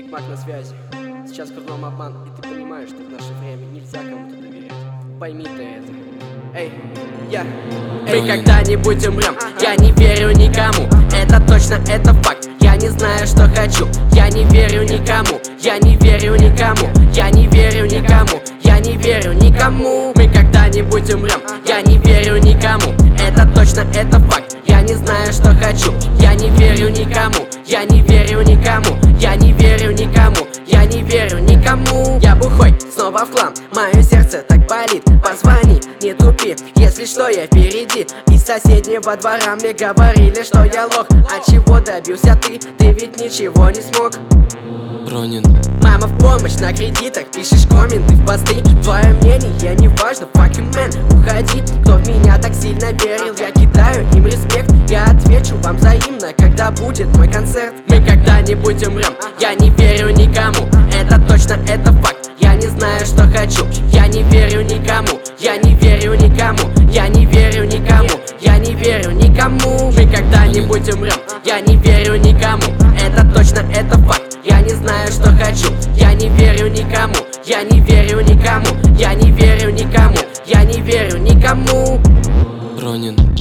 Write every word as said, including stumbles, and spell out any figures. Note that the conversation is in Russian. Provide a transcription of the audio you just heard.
Биг Мак на связи. Сейчас кругом обман, и ты понимаешь, что в наше время нельзя кому-то доверять. Пойми ты это. Эй, я. Мы когда-нибудь умрем, я не верю никому. Это точно, это факт. Я не знаю, что хочу. Я не верю никому. Я не верю никому. Я не верю никому. Я не верю никому. Мы когда-нибудь умрем, я не верю никому. Это точно, это факт. Я не знаю, что хочу. Я не верю никому. Я не верю никому. Я не верю никому. Я не верю никому. Я бухой, снова в хлам. Мое сердце так болит. Позвони, не тупи. Если что, я впереди. Из соседнего двора мне говорили, что я лох. А чего добился ты? Ты ведь ничего не смог. Ронин. Мама в помощь на кредитах, пишешь комменты в посты. Твое мнение не важно, fuck you man, уходи. Кто в меня так сильно верил, я кидаю им респект. Я отвечу вам взаимно, когда будет мой концерт. Мы когда-нибудь умрем, я не верю никому. Это точно, это факт, я не знаю, что хочу. Я не верю никому, я не верю никому. Я не верю никому, я не верю никому. Мы когда-нибудь умрем, я не верю никому. Это точно, это факт. Я не знаю, что хочу. Я не верю никому. Я не верю никому. Я не верю никому. Я не верю никому. Ронин.